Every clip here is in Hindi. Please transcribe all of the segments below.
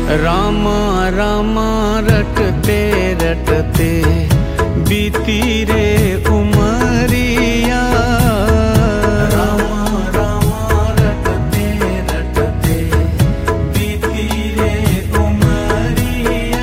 रामा रामा रटते रटते बीती रे उमरिया। रामा रामा रटते रटते बीती रे उमरिया।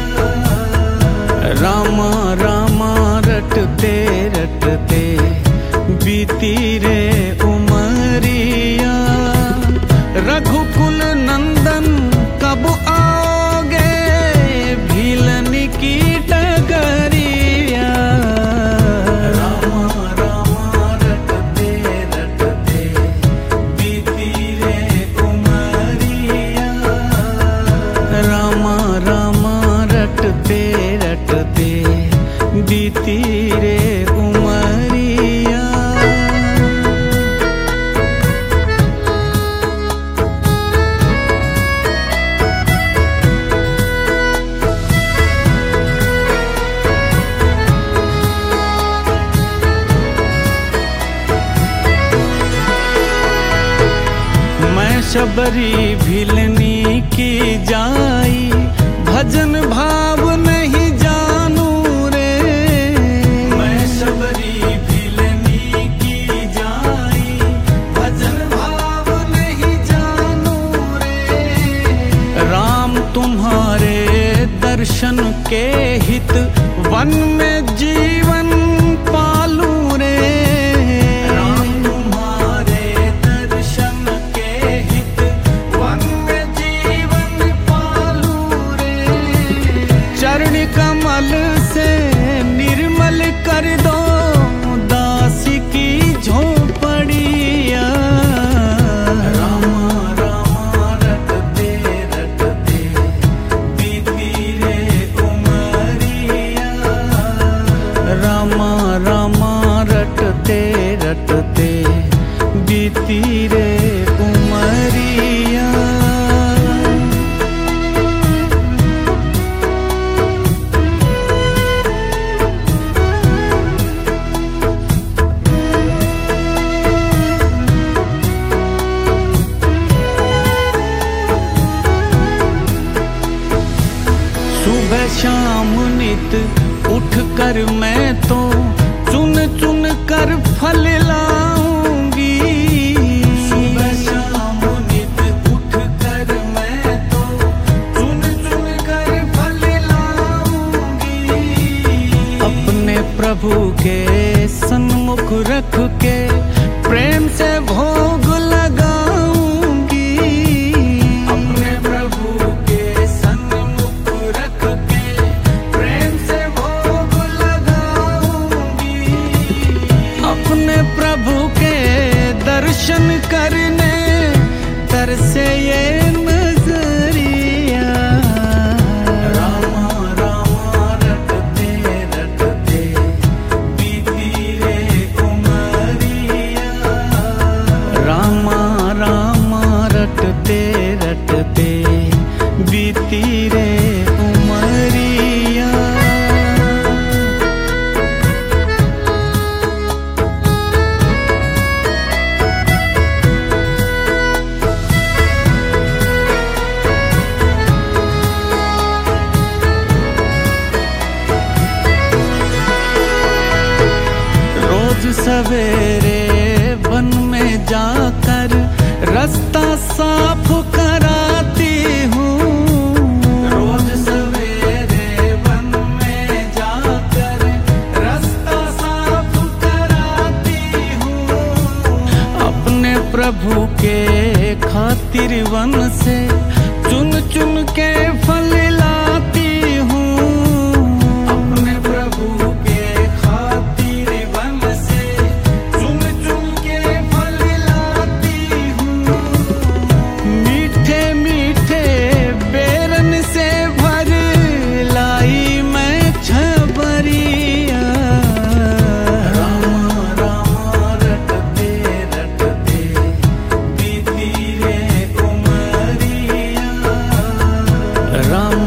रामा रामा रटते रटते बीती रे उमरिया। रघुकुल नंदन कब आओगे भीलन की डगरिया। रामा रामा रटते रटते बीती रे उमरिया। रामा रामा रटते रटते बीती रे उमरिया। शबरी भिलनी की जाई भजन भाव नहीं जानू रे। मैं शबरी भिलनी की जाई भजन भाव नहीं जानू रे। राम तुम्हारे दर्शन के हित वन में जीवन पालू रे। कमल से निर्मल कर दो दासी की झोपड़िया। रामा रामा रटते रटते बीती रे उमरिया। रामा रामा रटते रटते बीती रे उमरिया। सुबह शाम नित उठ कर मैं तो चुन चुन कर फल लाऊंगी। सुबह शाम नित उठ कर मैं तो चुन चुन कर फल लाऊंगी। अपने प्रभु के सन्मुख रख के प्रेम से भोग लगाऊंगी। अपने प्रभु के सन्मुख रख के प्रेम से भोग लगाऊंगी। अपने प्रभु के दर्शन करने तरसे ये नजरिया। रामा रामा रटते रटते बीती रे उमरिया। रामा रामा रटते रटते बीती रे उमरिया। रोज सवेरे वन में जाकर रास्ता साफ कराती हूँ। रोज सवेरे वन में जाकर रास्ता साफ कराती हूँ। अपने प्रभु के खातिर वन से चुन चुन के फल लाती हूँ। अपने प्रभु के खातिर वन से चुन चुन के फल लाती हूँ। मीठे मीठे बेरन से भर लाई मैं छबरिया। रामा रामा रटते रटते बीती रे उमरिया। राम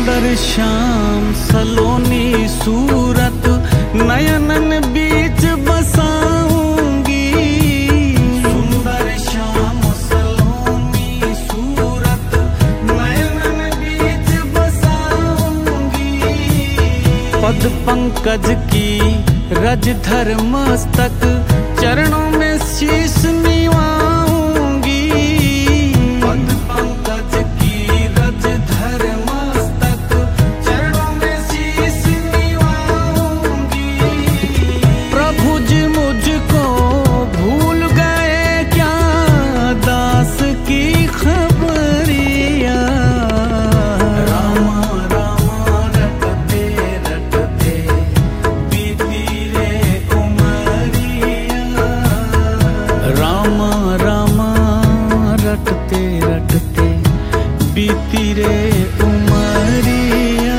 सुंदर श्याम सलोनी सूरत नयनन बीच बसाऊंगी। सुंदर श्याम सलोनी सूरत नयनन बीच बसाऊंगी। पद पंकज की रज धर मस्तक चरणों में शीश निवाऊंगी। पद पंकज की रज धर मस्तक चरणों में शीश निवाऊंगी। प्रभु जी मुझको भूल गए क्या, दास की खबरिया। रामा रामा रटते रटते बीती रे उमरिया। रामा रामा रटते रटते बीती रे उमरिया।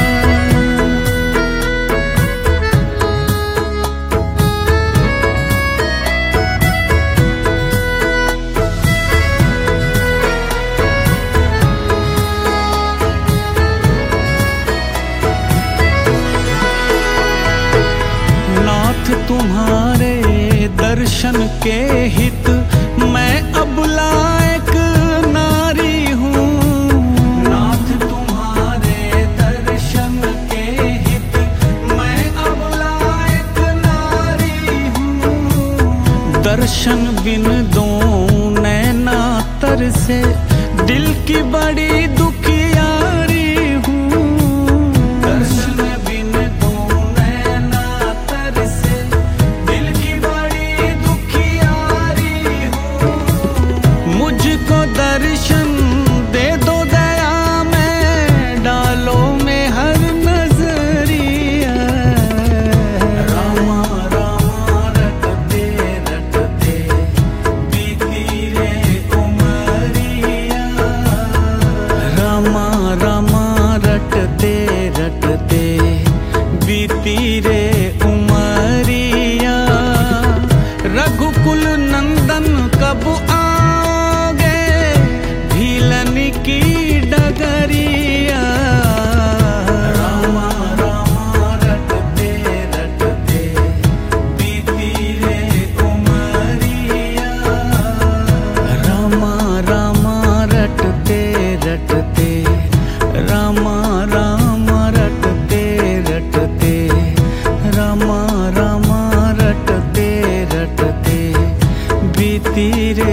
नाथ तुम्हारे दर्शन के हित मैं अबला एक नारी हूँ। नाथ तुम्हारे दर्शन के हित मैं अबला एक नारी हूँ। दर्शन बिन दो नैना तर से दिल की बड़ी दुखियारी हूँ। दर्शन बिन दो नैना तर से दिल की बड़ी दुखियारी हूँ। मुझको दर्शन दे दो दया में डालो में हर नजरिया। रामा रामा रटते रटते बीती रे उमरिया। रामा रामा रटते रटते बीती रे उमरिया। रघुकुल नंदन कब आओगे भीलन की डगरिया। रामा रामा रटते रटते बीती रे उमरिया। रामा रामा रटते रटते रामा रामा रटते रटते रामा रामा रटते रटते बीती रे